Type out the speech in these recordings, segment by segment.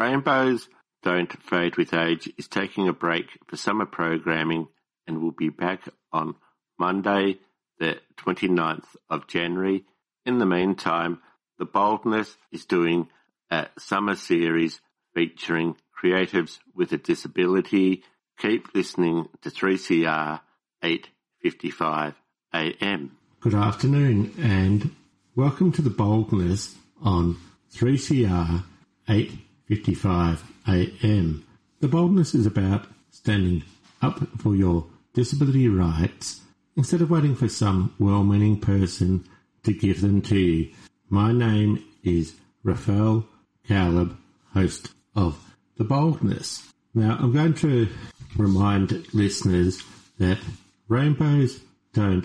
Rainbows Don't Fade with Age is taking a break for summer programming and will be back on Monday, the 29th of January. In the meantime, The Boldness is doing a summer series featuring creatives with a disability. Keep listening to 3CR 8:55 AM. Good afternoon and welcome to The Boldness on 3CR 8:55 AM. The Boldness is about standing up for your disability rights instead of waiting for some well-meaning person to give them to you. My name is Raphael Caleb, host of The Boldness. Now, I'm going to remind listeners that Rainbows Don't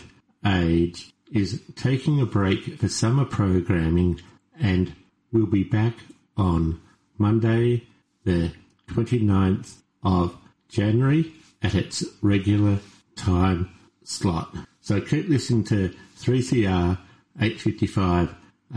Age is taking a break for summer programming and will be back on Monday, the 29th of January at its regular time slot. So keep listening to 3CR 8:55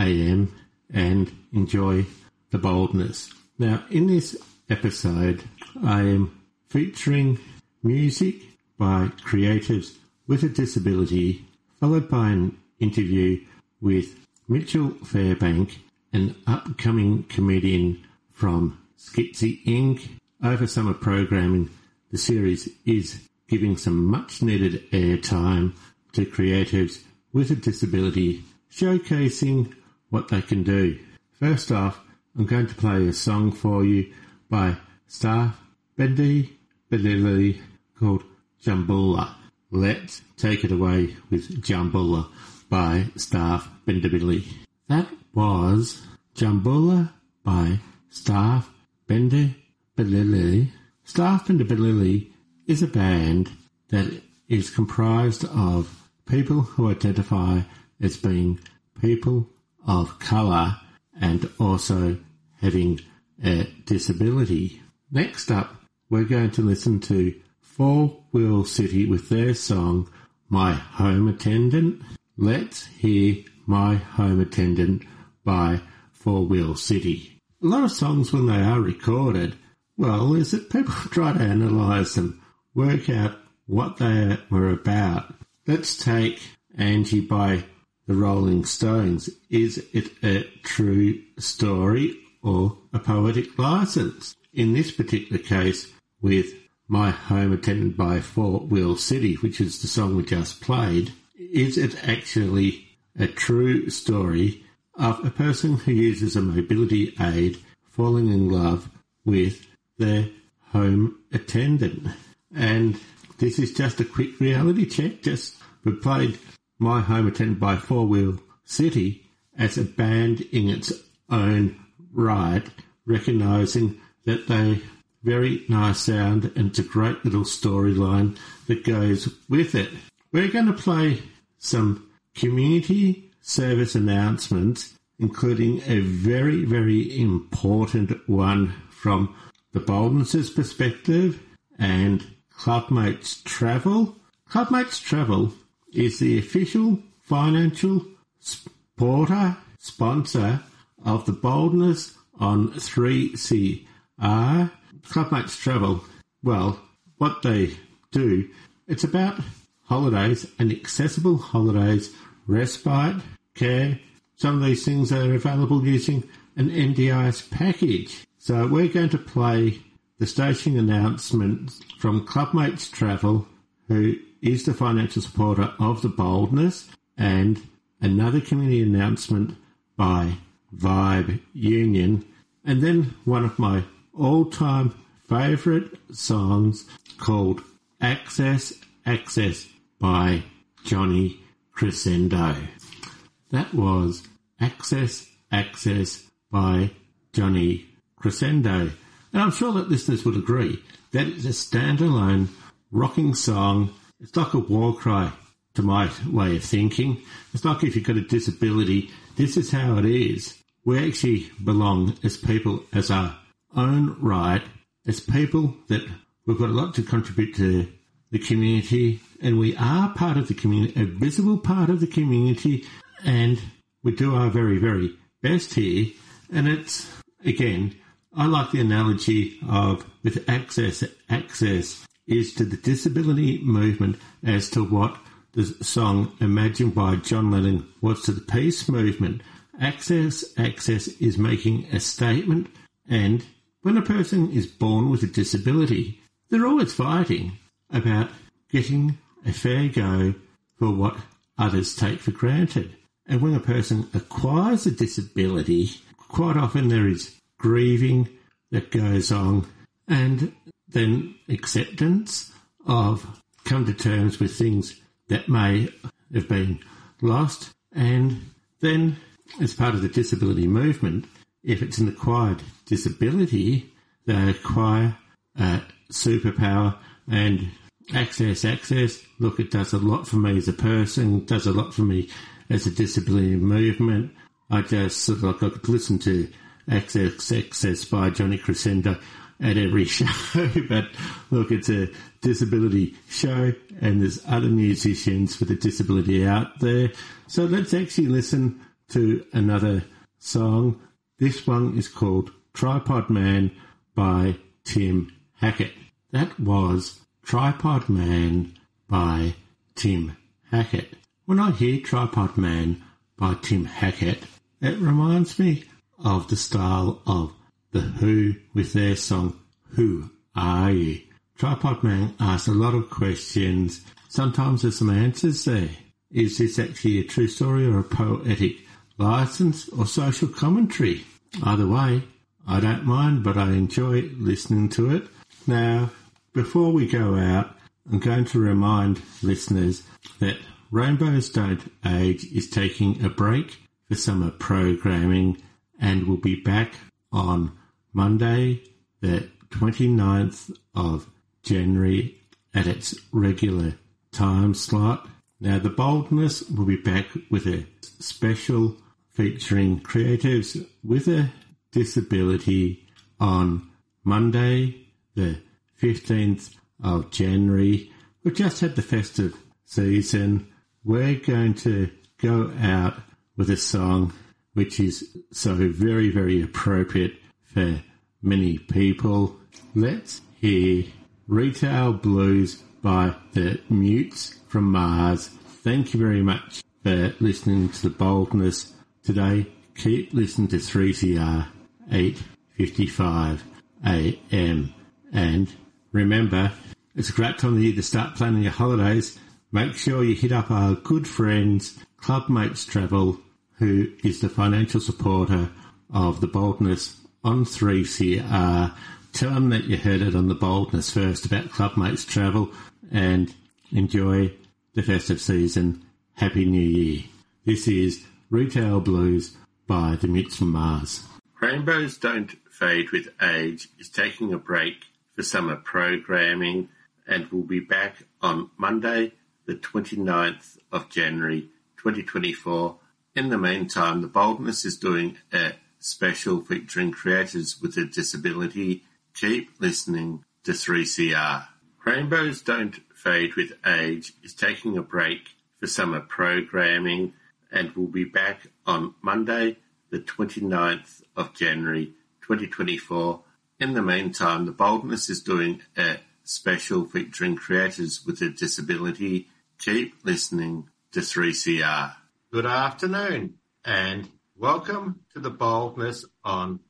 AM and enjoy The Boldness. Now, in this episode, I am featuring music by creatives with a disability, followed by an interview with Mitchell Fairbank, an upcoming comedian from Skitsy Inc. Over summer programming, the series is giving some much-needed airtime to creatives with a disability, showcasing what they can do. First off, I'm going to play a song for you by Staff Bendy Balili called Jambula. Let's take it away with Jambula by Staff Bendy. That was Jambula by Staff Bendy Balili. Staff Bendy Balili is a band that is comprised of people who identify as being people of colour and also having a disability. Next up, we're going to listen to Four Wheel City with their song My Home Attendant. Let's hear My Home Attendant by Four Wheel City. A lot of songs when they are recorded, well, is that people try to analyse them, work out what they were about. Let's take Angie by the Rolling Stones. Is it a true story or a poetic licence? In this particular case, with My Home Attendant by Four Wheel City, which is the song we just played, is it actually a true story of a person who uses a mobility aid falling in love with their home attendant? And this is just a quick reality check. We played My Home Attendant by Four Wheel City as a band in its own right, recognising that they very nice sound and it's a great little storyline that goes with it. We're going to play some community service announcements, including a very, very important one from the Boldness's perspective and Clubmates Travel. Clubmates Travel is the official financial sponsor of the Boldness on 3CR. Clubmates Travel, well, what they do, it's about holidays and accessible holidays, respite, care. Some of these things are available using an NDIS package. So we're going to play the station announcement from Clubmates Travel, who is the financial supporter of the Boldness, and another community announcement by Vibe Union, and then one of my all-time favourite songs called Access by Johnny Crescendo. That was Access by Johnny Crescendo. And I'm sure that listeners would agree that it's a standalone rocking song. It's like a war cry to my way of thinking. It's like if you've got a disability, this is how it is. We actually belong as people, as our own right, as people that we've got a lot to contribute to the community, and we are part of the community, a visible part of the community, and we do our very, very best here. And it's, again, I like the analogy of with access is to the disability movement as to what the song Imagine by John Lennon was to the peace movement. Access is making a statement, and when a person is born with a disability, they're always fighting about getting a fair go for what others take for granted. And when a person acquires a disability, quite often there is grieving that goes on, and then acceptance of come to terms with things that may have been lost. And then as part of the disability movement, if it's an acquired disability, they acquire superpower and access. Look, it does a lot for me as a person, does a lot for me as a disability movement. I just sort of like I could listen to Access by Johnny Crescendo at every show, but look, it's a disability show and there's other musicians with a disability out there. So let's actually listen to another song. This one is called Tripod Man by Tim Hackett. That was Tripod Man by Tim Hackett. When I hear Tripod Man by Tim Hackett, it reminds me of the style of The Who with their song, Who Are You? Tripod Man asks a lot of questions. Sometimes there's some answers there. Is this actually a true story or a poetic license or social commentary? Either way, I don't mind, but I enjoy listening to it. Now, before we go out, I'm going to remind listeners that Rainbows Don't Age is taking a break for summer programming and will be back on Monday, the 29th of January at its regular time slot. Now, The Boldness will be back with a special featuring creatives with a disability on Monday, the 15th of January. We've just had the festive season. We're going to go out with a song which is so very, very appropriate for many people. Let's hear Retail Blues by the Mutes from Mars. Thank you very much for listening to The Boldness today. Keep listening to 3CR 8:55 AM. And remember, it's a great time of year to start planning your holidays. Make sure you hit up our good friends, Club Mates Travel, who is the financial supporter of The Boldness on 3CR. Tell them that you heard it on The Boldness first about Club Mates Travel, and enjoy the festive season. Happy New Year. This is Retail Blues by the Mutes from Mars. Rainbows Don't Fade with Age is taking a break for summer programming and will be back on Monday, the 29th of January 2024. In the meantime, The Boldness is doing a special featuring creators with a disability. Keep listening to 3CR. Rainbows Don't Fade with Age is taking a break for summer programming and will be back on Monday, the 29th of January 2024. In the meantime, The Boldness is doing a special featuring creators with a disability. Keep listening to 3CR. Good afternoon and welcome to The Boldness on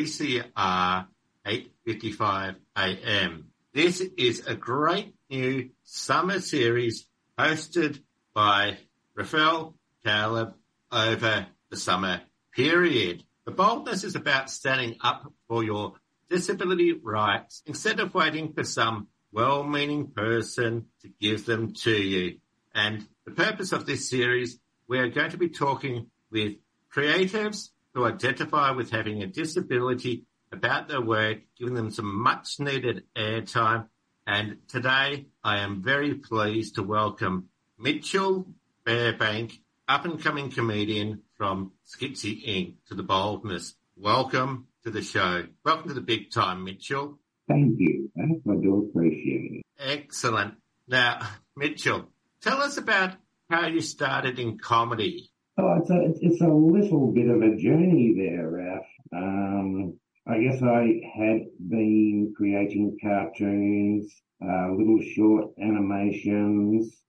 3CR 8:55 AM. This is a great new summer series hosted by Rafael Caleb over the summer period. The Boldness is about standing up for your disability rights instead of waiting for some well-meaning person to give them to you. And the purpose of this series, we're going to be talking with creatives who identify with having a disability about their work, giving them some much-needed airtime. And today, I am very pleased to welcome Mitchell Fairbank, up-and-coming comedian from Skitsy Inc. to The Boldness. Welcome to the show. Welcome to the big time, Mitchell. Thank you. I do appreciate it. Excellent. Now, Mitchell, tell us about how you started in comedy. Oh, it's a little bit of a journey there, Raf. I guess I had been creating cartoons, little short animations,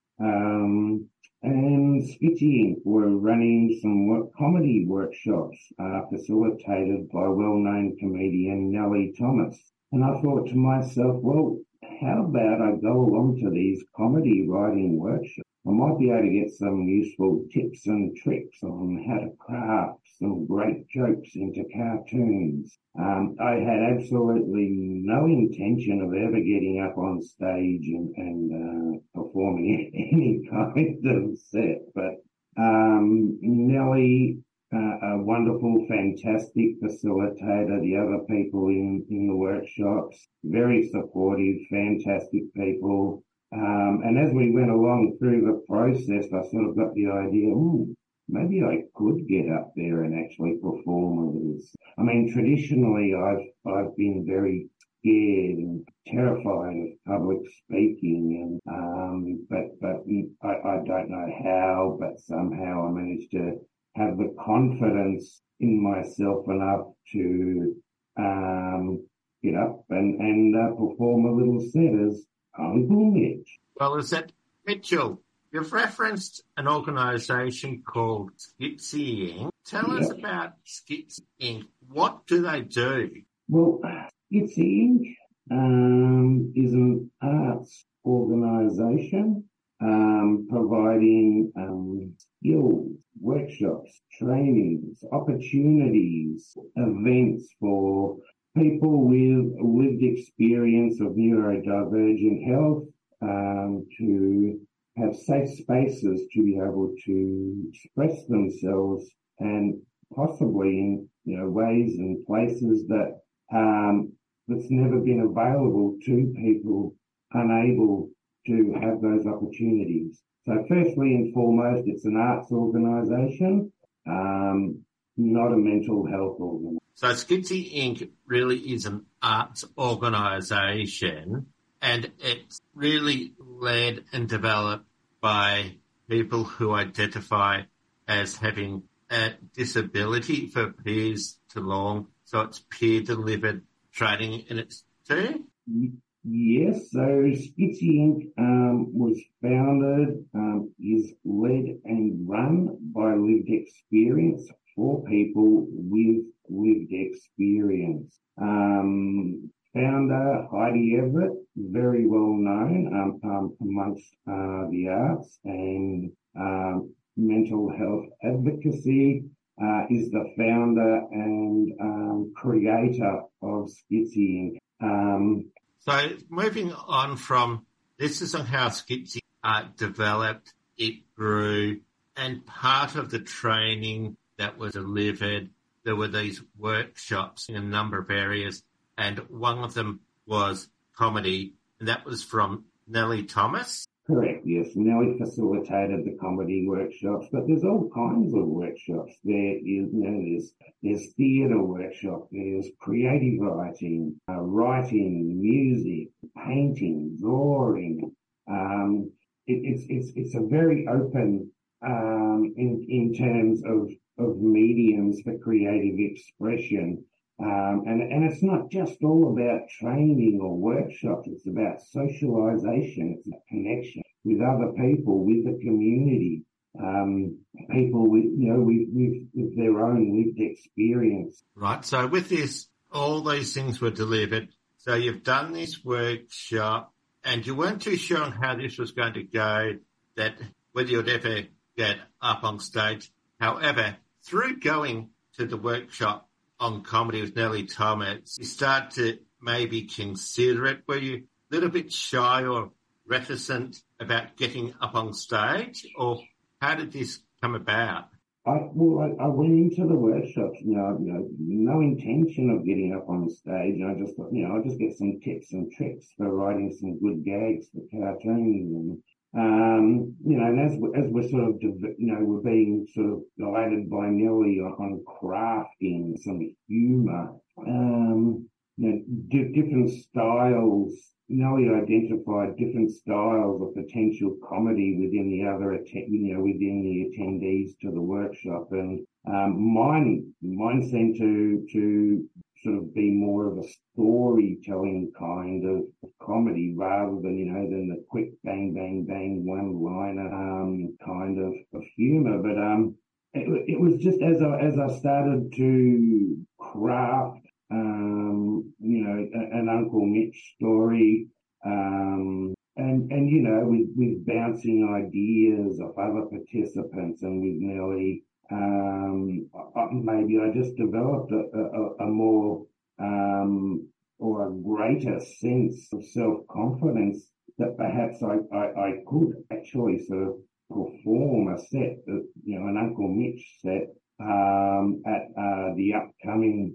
and Skitchy Inc. were running some comedy workshops, facilitated by well-known comedian Nellie Thomas. And I thought to myself, well, how about I go along to these comedy writing workshops? I might be able to get some useful tips and tricks on how to craft some great jokes into cartoons. I had absolutely no intention of ever getting up on stage and performing any kind of set, but Nellie, a wonderful, fantastic facilitator, the other people in the workshops, very supportive, fantastic people. And as we went along through the process, I sort of got the idea, maybe I could get up there and actually perform a little. I mean, traditionally, I've been very scared and terrified of public speaking, and but I don't know how, but somehow I managed to have the confidence in myself enough to get up and perform a little set as Uncle Mitch. Well, is that Mitchell? You've referenced an organisation called Skitchy Inc. Tell us about Skitchy Inc. What do they do? Well, Skitchy Inc. Is an arts organisation providing skills, workshops, trainings, opportunities, events for people with lived experience of neurodivergent health, to have safe spaces to be able to express themselves, and possibly in ways and places that that's never been available to people unable to have those opportunities. So firstly and foremost, it's an arts organisation, not a mental health organisation. So Skitchy Inc. really is an arts organisation, and it's really led and developed by people who identify as having a disability for peers to belong. So it's peer-delivered training in its too? Yes, so Skitchy Inc. Was founded, is led and run by lived experience for people with lived experience. Founder Heidi Everett, very well known amongst the arts and mental health advocacy, is the founder and creator of Skitchy Inc. So moving on from this is how Skitchy developed, it grew, and part of the training that was delivered, there were these workshops in a number of areas, and one of them was comedy, and that was from Nellie Thomas. Correct, yes. Nellie facilitated the comedy workshops, but there's all kinds of workshops. There's theatre workshop, there's creative writing, writing, music, painting, drawing. It's a very open in terms of mediums for creative expression. And it's not just all about training or workshops. It's about socialization. It's about connection with other people, with the community, people with their own lived experience. Right. So with this, all these things were delivered. So you've done this workshop, and you weren't too sure on how this was going to go, that whether you'd ever get up on stage. However, through going to the workshop on comedy with Nellie Thomas, you start to maybe consider it. Were you a little bit shy or reticent about getting up on stage, or how did this come about? I went into the workshops, no intention of getting up on stage. I just thought, I'll just get some tips and tricks for writing some good gags for cartoons. And as we're sort of, we're being sort of guided by Nellie on crafting some humour, different styles. Nellie identified different styles of potential comedy within the other, within the attendees to the workshop, and mine seemed to sort of be more of a storytelling kind of comedy rather than, than the quick bang, bang, bang, one-liner kind of humor. But it was just as I started to craft, an Uncle Mitch story, and with bouncing ideas of other participants and with Nellie, maybe I just developed a more or a greater sense of self-confidence that perhaps I could actually sort of perform a set, an Uncle Mitch set at the upcoming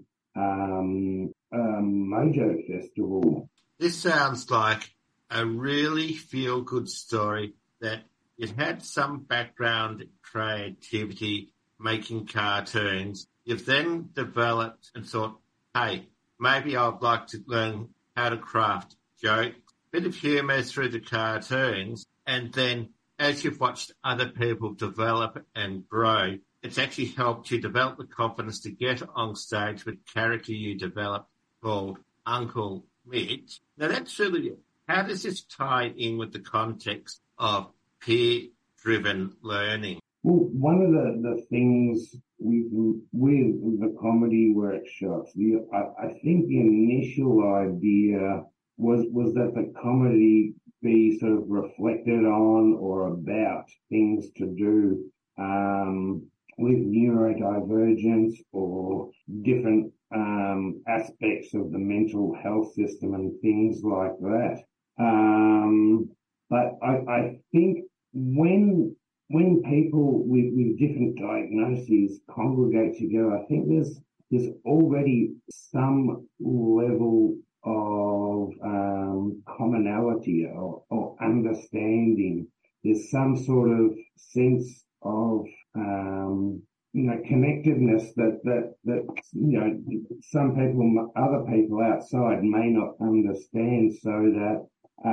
Mojo Festival. This sounds like a really feel-good story that it had some background creativity making cartoons. You've then developed and thought, hey, maybe I'd like to learn how to craft jokes, bit of humour through the cartoons, and then as you've watched other people develop and grow, it's actually helped you develop the confidence to get on stage with a character you developed called Uncle Mitch. Now that's really it. How does this tie in with the context of peer-driven learning? Well, one of the things with the comedy workshops, I think the initial idea was that the comedy be sort of reflected on or about things to do with neurodivergence or different aspects of the mental health system and things like that. But I think when people with different diagnoses congregate together, I think there's already some level of commonality or understanding. There's some sort of sense of connectedness that some people, other people outside may not understand, so that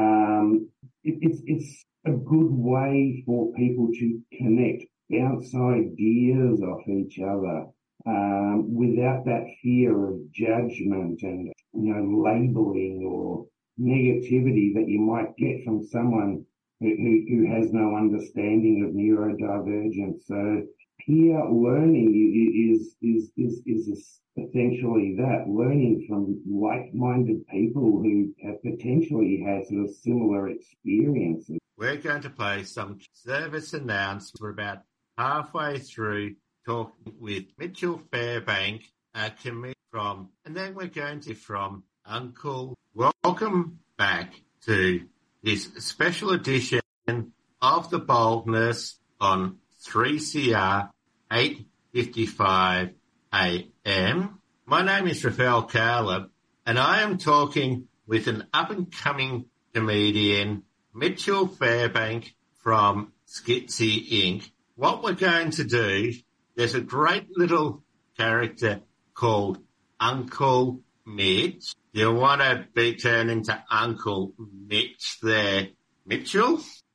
it's a good way for people to connect, bounce ideas off each other, without that fear of judgment and, labeling or negativity that you might get from someone who has no understanding of neurodivergence. So peer learning is essentially that, learning from like-minded people who have potentially had sort of similar experiences. We're going to play some service announcements. We're about halfway through talking with Mitchell Fairbank, a comedian and then we're going to from Uncle. Welcome back to this special edition of The Boldness on 3CR 8:55 AM. My name is Rafael Caleb, and I am talking with an up-and-coming comedian, Mitchell Fairbank from Skitsy Inc. What we're going to do, there's a great little character called Uncle Mitch. You want to be turned into Uncle Mitch there, Mitchell?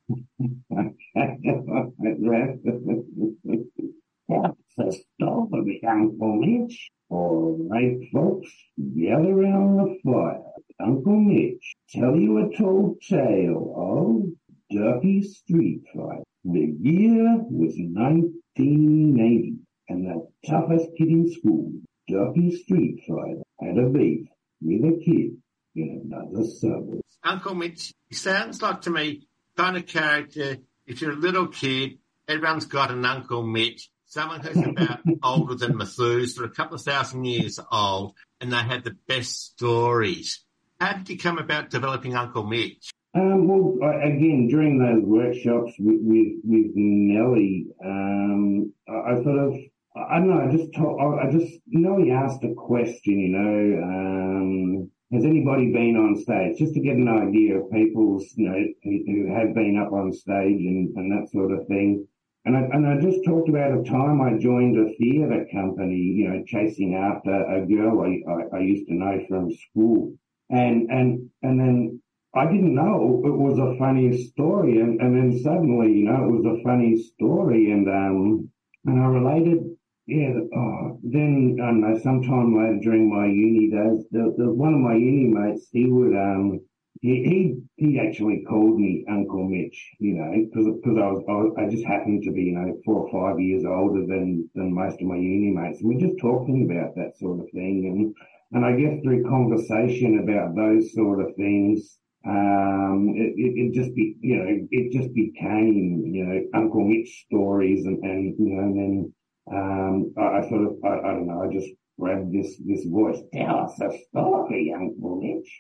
That's the story, Uncle Mitch. All right, folks, gather around the fire. Uncle Mitch, tell you a tall tale of Ducky Street Fight. The year was 1980, and the toughest kid in school, Ducky Street Fighter, had a beef with a kid in another suburb. Uncle Mitch sounds like to me kind of character, if you're a little kid, everyone's got an Uncle Mitch, someone who's about older than Methuselah, a couple of thousand years old, and they had the best stories. How did you come about developing Uncle Mitch? Well, again, during those workshops with Nellie, I sort of, I don't know, Nellie asked a question, has anybody been on stage? Just to get an idea of people's, who have been up on stage and that sort of thing. And I just talked about a time I joined a theatre company, chasing after a girl I used to know from school. And then I didn't know it was a funny story. And then suddenly, it was a funny story. And I related then I don't know, sometime later during my uni days, the one of my uni mates, he would he actually called me Uncle Mitch, because I just happened to be 4 or 5 years older than most of my uni mates, and we're just talking about that sort of thing, and I guess through conversation about those sort of things, it just became Uncle Mitch stories, and then. I don't know, I just grabbed this voice. Tell us a story, Uncle Mitch.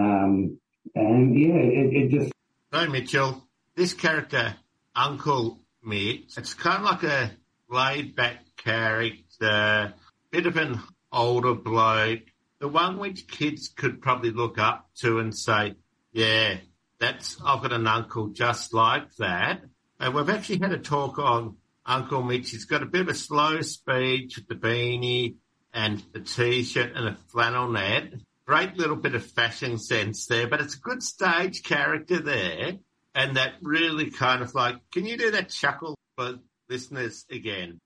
It just. So, Mitchell, this character, Uncle Mitch, it's kind of like a laid-back character, bit of an older bloke, the one which kids could probably look up to and say, yeah, I've got an uncle just like that. And we've actually had a talk on Uncle Mitch. He's got a bit of a slow speech with the beanie and the T-shirt and a flannel net. Great little bit of fashion sense there, but it's a good stage character there. And that really kind of like, can you do that chuckle for listeners again?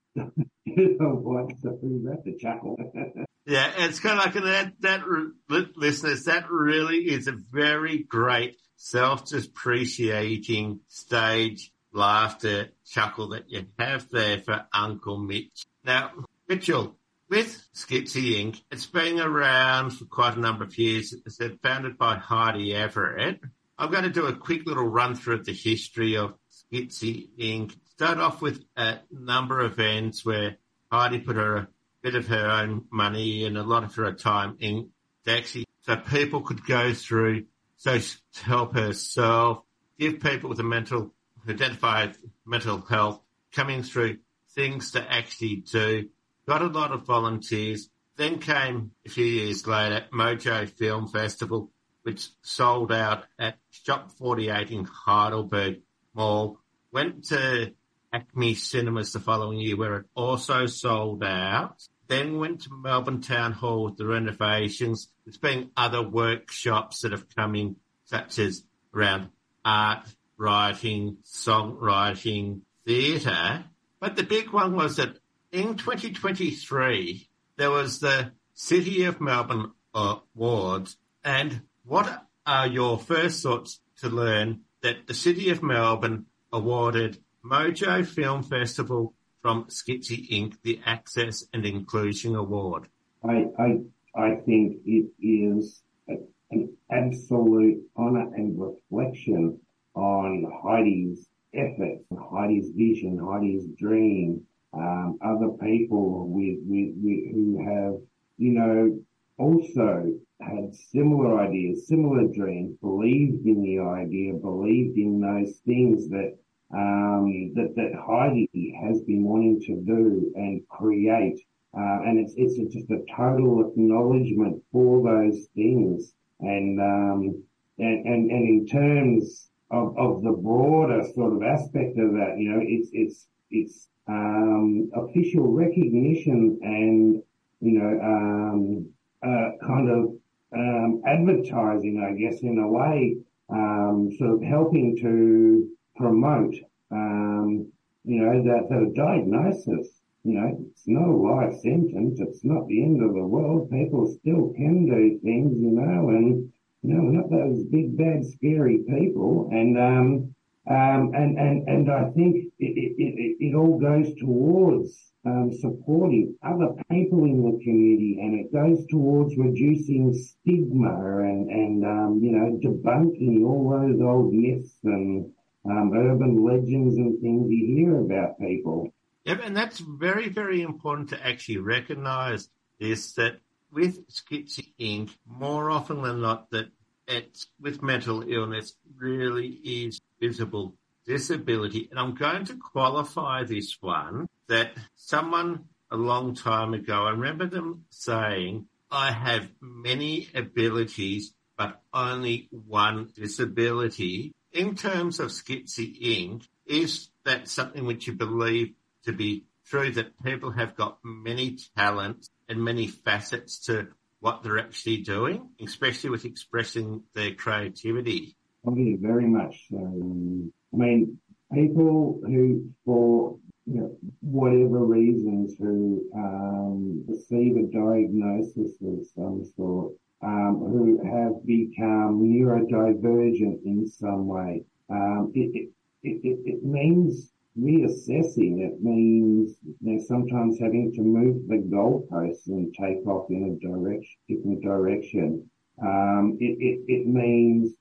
That's a chuckle. Yeah, it's kind of like listeners, that really is a very great self-depreciating stage laughter chuckle that you have there for Uncle Mitch. Now, Mitchell, with Skitsy Inc., it's been around for quite a number of years. It's founded by Heidi Everett. I'm going to do a quick little run through of the history of Skitsy Inc. Start off with a number of events where Heidi put a bit of her own money and a lot of her time in actually so people could go through, so to help herself, give people with identify mental health, coming through things to actually do. Got a lot of volunteers. Then came, a few years later, Mojo Film Festival, which sold out at Shop 48 in Heidelberg Mall. Went to Acme Cinemas the following year, where it also sold out. Then went to Melbourne Town Hall with the renovations. There's been other workshops that have come in, such as around art, writing, songwriting, theatre. But the big one was that in 2023, there was the City of Melbourne Awards. And what are your first thoughts to learn that the City of Melbourne awarded Mojo Film Festival from Skitsy Inc. the Access and Inclusion Award? I think it is an absolute honour and reflection on Heidi's efforts, Heidi's vision, Heidi's dream, other people who have, also had similar ideas, similar dreams, believed in the idea, believed in those things that Heidi has been wanting to do and create. And it's just a total acknowledgement for those things. And in terms of the broader sort of aspect of that, it's official recognition and, kind of, advertising, I guess, in a way, sort of helping to promote, that a diagnosis, it's not a life sentence. It's not the end of the world. People still can do things, and, we're not those big, bad, scary people. And I think it all goes towards, supporting other people in the community, and it goes towards reducing stigma and debunking all those old myths and, urban legends and things you hear about people. Yep, and that's very, very important to actually recognise this, that with Skitsy Inc., more often than not, that it's with mental illness really is visible disability. And I'm going to qualify this one, that someone a long time ago, I remember them saying, I have many abilities, but only one disability. In terms of Skitsy Inc., is that something which you believe to be true, that people have got many talents and many facets to what they're actually doing, especially with expressing their creativity? Oh, yeah, very much so. People who, for whatever reasons, who receive a diagnosis of some sort, who have become neurodivergent in some way. It means reassessing. It means sometimes having to move the goalposts and take off in a different direction. It means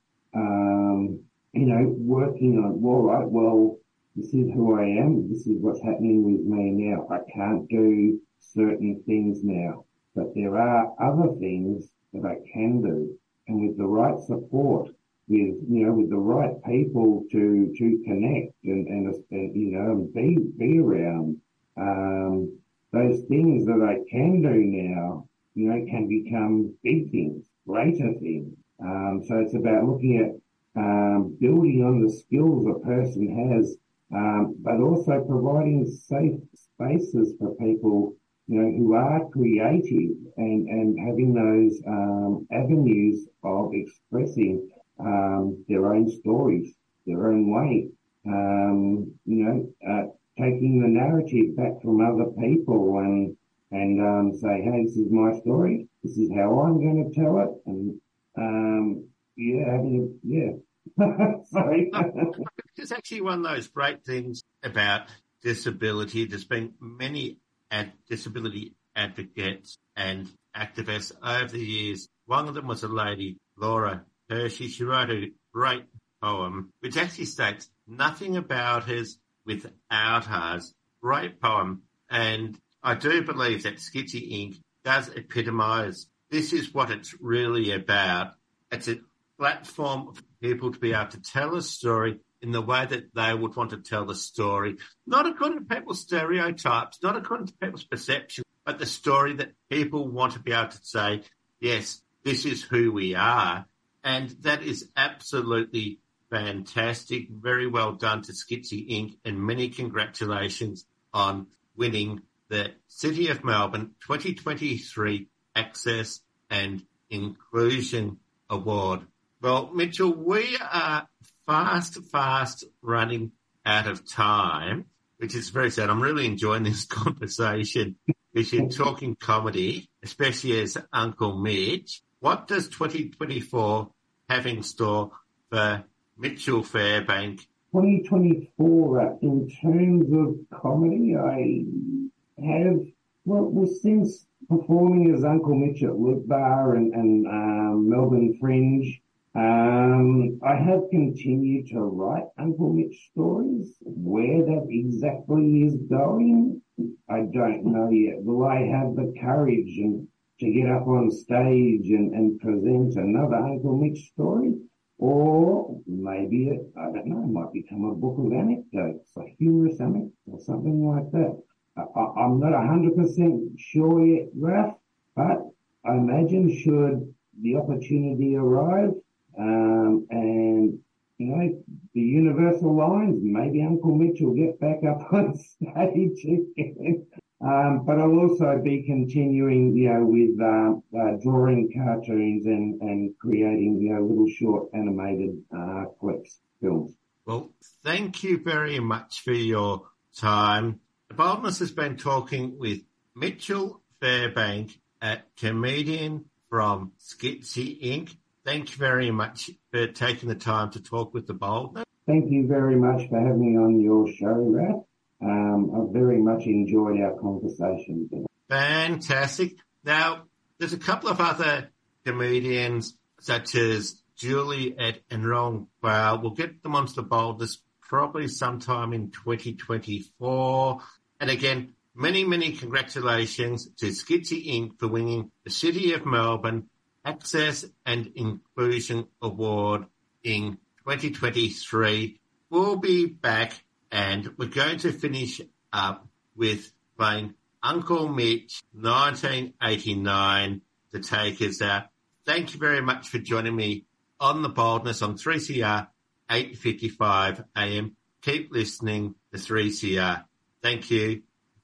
working on, this is who I am. This is what's happening with me now. I can't do certain things now, but there are other things that I can do. And with the right support, with the right people to connect and be around, those things that I can do now, can become big things, greater things. So it's about looking at, building on the skills a person has, but also providing safe spaces for people, who are creative and having those, avenues of expressing, their own stories, their own way, taking the narrative back from other people and say, hey, this is my story. This is how I'm going to tell it. And, sorry. It's actually one of those great things about disability. There's been many disability advocates and activists over the years. One of them was a lady, Laura Hershey. She wrote a great poem which actually states nothing about us without us. Great poem. And I do believe that Schizzy Inc. does epitomise this is what it's really about. It's a platform for people to be able to tell a story in the way that they would want to tell the story, not according to people's stereotypes, not according to people's perceptions, but the story that people want to be able to say, yes, this is who we are. And that is absolutely fantastic. Very well done to Schizzy Inc. and many congratulations on winning the City of Melbourne 2023 Access and Inclusion Award. Well, Mitchell, we are fast running out of time, which is very sad. I'm really enjoying this conversation because you're talking comedy, especially as Uncle Mitch. What does 2024 have in store for Mitchell Fairbank? 2024, in terms of comedy, I have, since performing as Uncle Mitch at Loop Bar and Melbourne Fringe, I have continued to write Uncle Mitch stories. Where that exactly is going, I don't know yet. Will I have the courage to get up on stage and present another Uncle Mitch story? Or maybe I don't know, it might become a book of anecdotes, a humorous anecdote or something like that. I'm not 100% sure yet, Raph, but I imagine should the opportunity arrive, and, the universe aligns, maybe Uncle Mitch will get back up on stage again. But I'll also be continuing, with, drawing cartoons and creating, little short animated, clips, films. Well, thank you very much for your time. Boldness has been talking with Mitchell Fairbank, a comedian from Schizzy Inc. Thank you very much for taking the time to talk with the Boldness. Thank you very much for having me on your show, Raph. I've very much enjoyed our conversation today. Fantastic. Now, there's a couple of other comedians, such as Juliet and Ron Quayle. We'll get them onto the Boldness probably sometime in 2024. And again, many congratulations to Schizzy Inc. for winning the City of Melbourne Access and Inclusion Award in 2023. We'll be back and we're going to finish up with playing Uncle Mitch 1989 to take us out. Thank you very much for joining me on The Boldness on 3CR 8:55 AM. Keep listening to 3CR. Thank you.